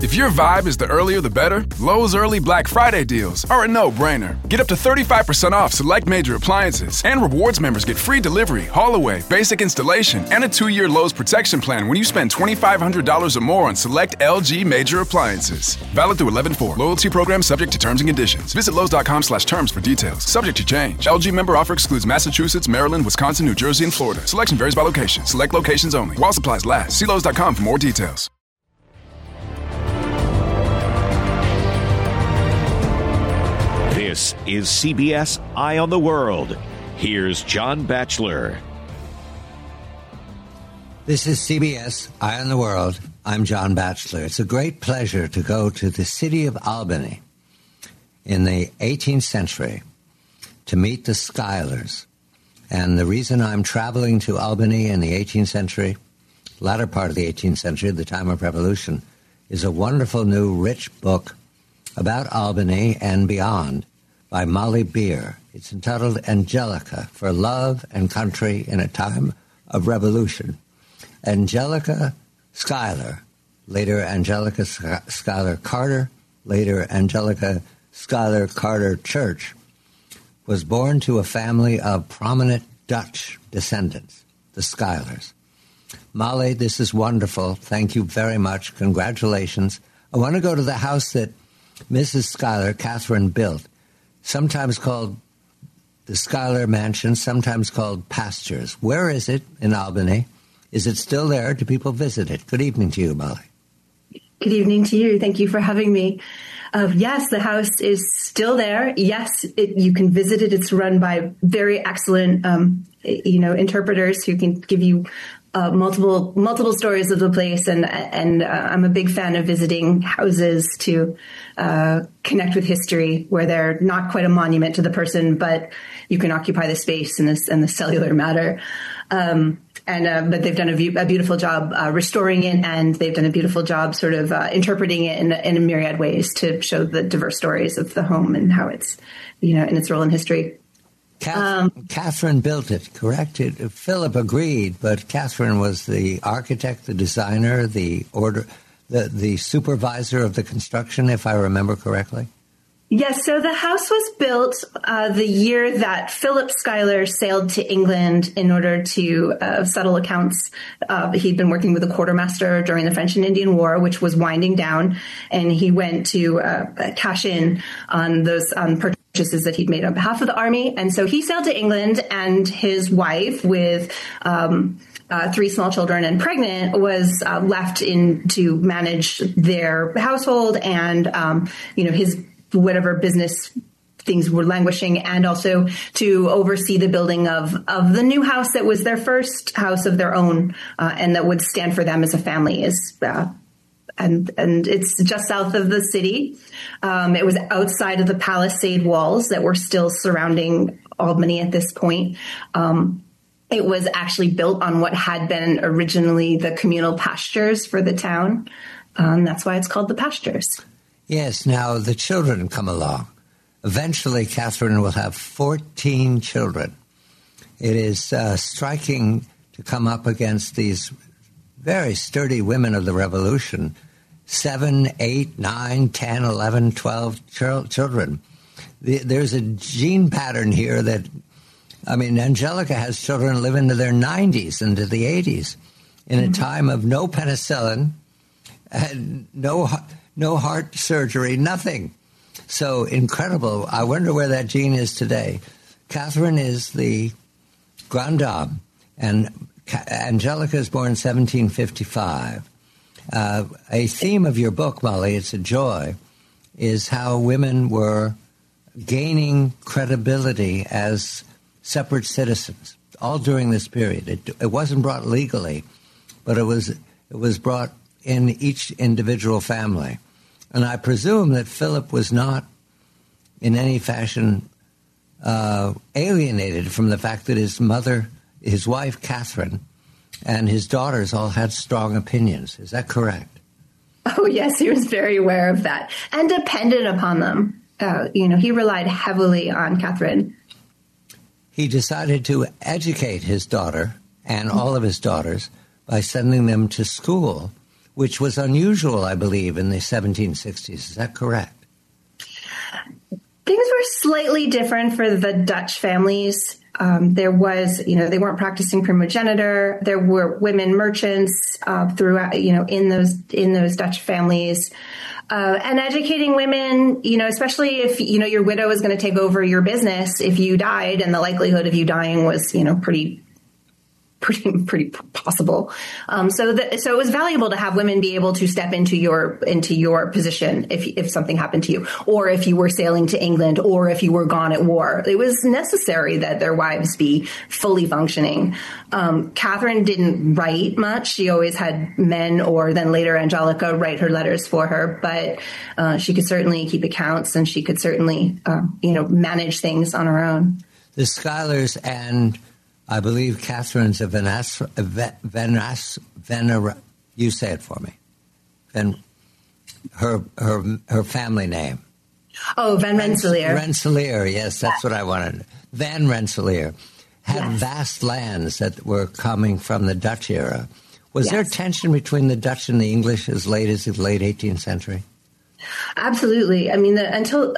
If your vibe is the earlier the better, Lowe's early Black Friday deals are a no-brainer. Get up to 35% off select major appliances, and rewards members get free delivery, haul-away, basic installation, and a 2-year Lowe's protection plan when you spend $2,500 or more on select LG major appliances. Valid through 11/4. Loyalty program subject to terms and conditions. Visit Lowe's.com/terms for details. Subject to change. LG member offer excludes Massachusetts, Maryland, Wisconsin, New Jersey, and Florida. Selection varies by location. Select locations only. While supplies last. See Lowe's.com for more details. This is CBS Eye on the World. Here's John Batchelor. This is CBS Eye on the World. I'm John Batchelor. It's a great pleasure to go to the city of Albany in the 18th century to meet the Schuylers. And the reason I'm traveling to Albany in the 18th century, latter part of the 18th century, the time of revolution, is a wonderful new rich book about Albany and beyond by Molly Beer. It's entitled Angelica, for Love and Country in a Time of Revolution. Angelica Schuyler, later Angelica Schuyler Carter, later Angelica Schuyler Carter Church, was born to a family of prominent Dutch descendants, the Schuylers. Molly, this is wonderful. Thank you very much. Congratulations. I want to go to the house that Mrs. Schuyler, Catherine, built, sometimes called the Schuyler Mansion, sometimes called Pastures. Where is it in Albany? Is it still there? Do people visit it? Good evening to you, Molly. Good evening to you. Thank you for having me. Yes, the house is still there. Yes, you can visit it. It's run by very excellent, interpreters who can give you multiple stories of the place, and I'm a big fan of visiting houses to connect with history, where they're not quite a monument to the person, but you can occupy the space and the cellular matter. But they've done a beautiful job restoring it, and they've done a beautiful job sort of interpreting it in a myriad ways to show the diverse stories of the home and how it's, in its role in history. Catherine built it, correct? Philip agreed, but Catherine was the architect, the designer, the supervisor of the construction, if I remember correctly. Yes, so the house was built the year that Philip Schuyler sailed to England in order to settle accounts. He'd been working with a quartermaster during the French and Indian War, which was winding down, and he went to cash in on those purchases that he'd made on behalf of the army. And so he sailed to England, and his wife, with 3 small children and pregnant, was left to manage their household and, his whatever business things were languishing, and also to oversee the building of the new house that was their first house of their own, and that would stand for them as a family. And it's just south of the city. It was outside of the palisade walls that were still surrounding Albany at this point. It was actually built on what had been originally the communal pastures for the town. That's why it's called the Pastures. Yes, now the children come along. Eventually, Catherine will have 14 children. It is striking to come up against these very sturdy women of the Revolution. 7, 8, 9, 10, 11, 12 children. There's a gene pattern here that, Angelica has children live into their 90s, into the 80s, in a time of no penicillin and no heart surgery, nothing. So incredible. I wonder where that gene is today. Catherine is the grande dame, and Angelica is born in 1755. A theme of your book, Molly, it's a joy, is how women were gaining credibility as separate citizens, all during this period. It wasn't brought legally, but it was brought in each individual family. And I presume that Philip was not in any fashion alienated from the fact that his wife, Catherine, and his daughters all had strong opinions. Is that correct? Oh, yes, he was very aware of that and dependent upon them. He relied heavily on Catherine. He decided to educate his daughter and all of his daughters by sending them to school which was unusual, I believe, in the 1760s. Is that correct? Things were slightly different for the Dutch families. There was, they weren't practicing primogeniture. There were women merchants throughout, in those Dutch families. And educating women, especially if, your widow is going to take over your business if you died, and the likelihood of you dying was, pretty possible. So it was valuable to have women be able to step into your position if something happened to you, or if you were sailing to England, or if you were gone at war. It was necessary that their wives be fully functioning. Catherine didn't write much. She always had men, or then later Angelica, write her letters for her, but she could certainly keep accounts, and she could certainly manage things on her own. The Schuylers and I believe Catherine's a you say it for me. Her family name. Oh, Van Rensselaer. Rensselaer, yes, that's what I wanted. Van Rensselaer had vast lands that were coming from the Dutch era. Was there tension between the Dutch and the English as late as the late 18th century? Absolutely. I mean,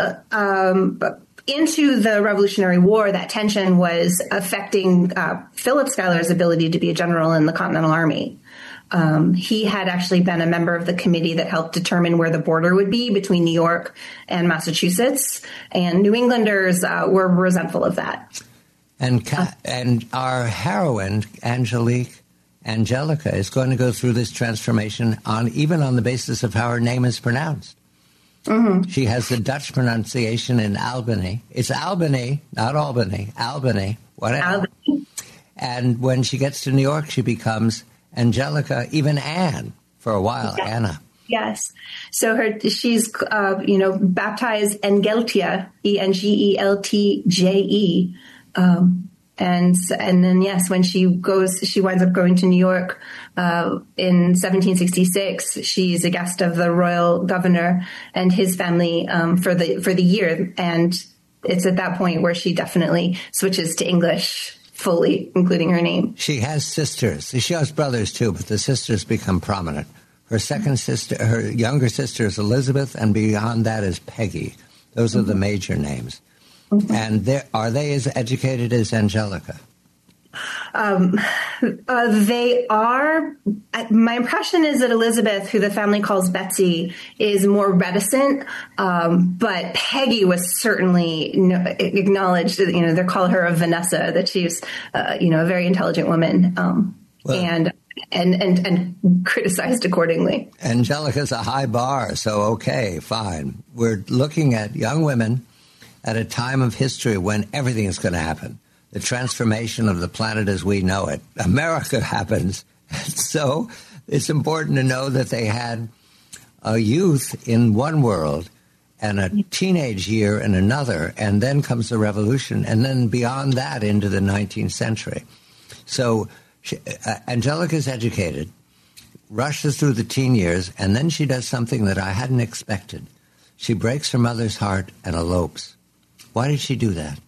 into the Revolutionary War, that tension was affecting Philip Schuyler's ability to be a general in the Continental Army. He had actually been a member of the committee that helped determine where the border would be between New York and Massachusetts, and New Englanders were resentful of that. And our heroine, Angelica, is going to go through this transformation even on the basis of how her name is pronounced. Mm-hmm. She has the Dutch pronunciation in Albany. It's Albany, not Albany. Albany, whatever. Albany. And when she gets to New York, she becomes Angelica, even Anne, for a while, Anna. Yes. So she's, baptized Engeltje, Engeltje. And then, yes, when she winds up going to New York in 1766. She's a guest of the royal governor and his family for the year. And it's at that point where she definitely switches to English fully, including her name. She has sisters. She has brothers, too, but the sisters become prominent. Her younger sister is Elizabeth, and beyond that is Peggy. Those are the major names. Mm-hmm. And are they as educated as Angelica? They are. My impression is that Elizabeth, who the family calls Betsy, is more reticent. But Peggy was certainly acknowledged. They call her a Vanessa. That she's, a very intelligent woman, and criticized accordingly. Angelica's a high bar, so okay, fine. We're looking at young women at a time of history when everything is going to happen. The transformation of the planet as we know it. America happens. So it's important to know that they had a youth in one world and a teenage year in another, and then comes the revolution, and then beyond that into the 19th century. So Angelica's educated, rushes through the teen years, and then she does something that I hadn't expected. She breaks her mother's heart and elopes. Why did she do that?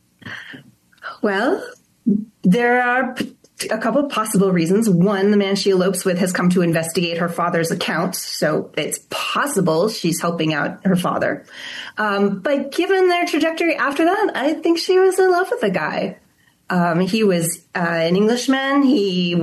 Well, there are a couple of possible reasons. One, the man she elopes with has come to investigate her father's accounts, so it's possible she's helping out her father. But given their trajectory after that, I think she was in love with the guy. He was an Englishman. He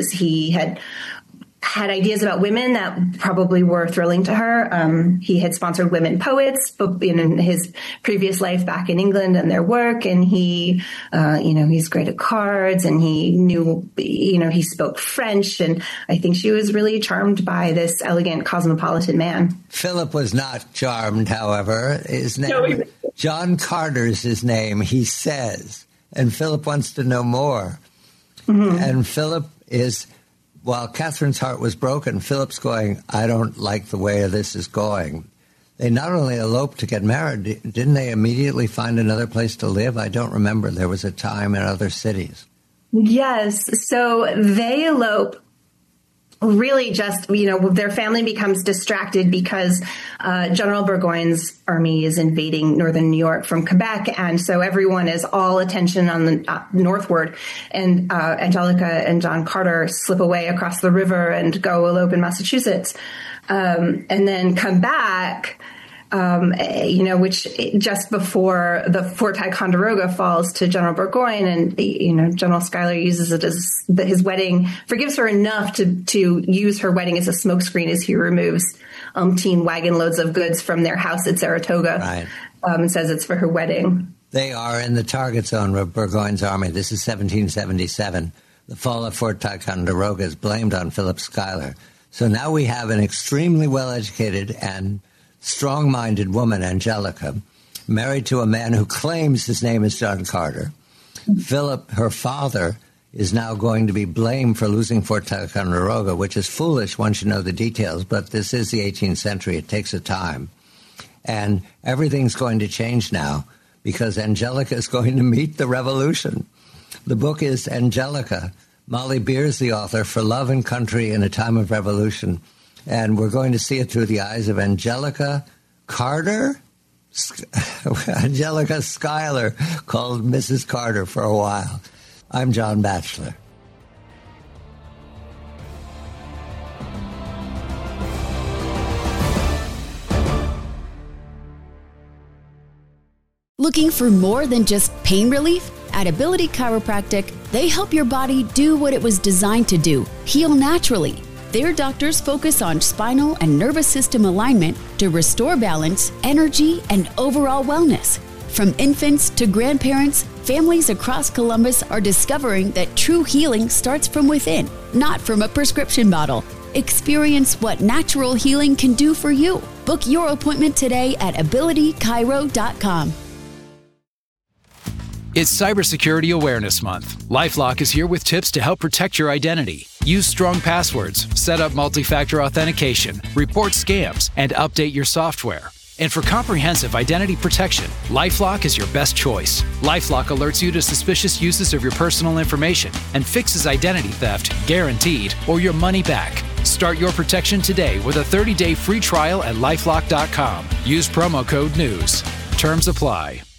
had ideas about women that probably were thrilling to her. He had sponsored women poets in his previous life back in England and their work. And he, he's great at cards, and he knew, he spoke French. And I think she was really charmed by this elegant cosmopolitan man. Philip was not charmed, however. His name, John Carter's his name, he says. And Philip wants to know more. Mm-hmm. And Philip is... While Catherine's heart was broken, Philip's going, I don't like the way this is going. They not only eloped to get married, didn't they immediately find another place to live? I don't remember. There was a time in other cities. Yes. So they elope really just, their family becomes distracted because General Burgoyne's army is invading northern New York from Quebec. And so everyone is all attention on the northward. And Angelica and John Carter slip away across the river and go elope in Massachusetts, and then come back. Which just before the Fort Ticonderoga falls to General Burgoyne, and General Schuyler uses it as his wedding, forgives her enough to use her wedding as a smokescreen as he removes umpteen wagon loads of goods from their house at Saratoga, right. And says it's for her wedding. They are in the target zone of Burgoyne's army. This is 1777. The fall of Fort Ticonderoga is blamed on Philip Schuyler. So now we have an extremely well-educated and strong-minded woman, Angelica, married to a man who claims his name is John Carter. Philip, her father, is now going to be blamed for losing Fort Ticonderoga, which is foolish once you know the details, but this is the 18th century. It takes a time. And everything's going to change now because Angelica is going to meet the revolution. The book is Angelica. Molly Beer's the author, For Love and Country in a Time of Revolution. And we're going to see it through the eyes of Angelica Carter? Angelica Schuyler, called Mrs. Carter for a while. I'm John Batchelor. Looking for more than just pain relief? At Ability Chiropractic, they help your body do what it was designed to do, heal naturally. Their doctors focus on spinal and nervous system alignment to restore balance, energy, and overall wellness. From infants to grandparents, families across Columbus are discovering that true healing starts from within, not from a prescription bottle. Experience what natural healing can do for you. Book your appointment today at abilitychiro.com. It's Cybersecurity Awareness Month. LifeLock is here with tips to help protect your identity. Use strong passwords, set up multi-factor authentication, report scams, and update your software. And for comprehensive identity protection, LifeLock is your best choice. LifeLock alerts you to suspicious uses of your personal information and fixes identity theft, guaranteed, or your money back. Start your protection today with a 30-day free trial at LifeLock.com. Use promo code NEWS. Terms apply.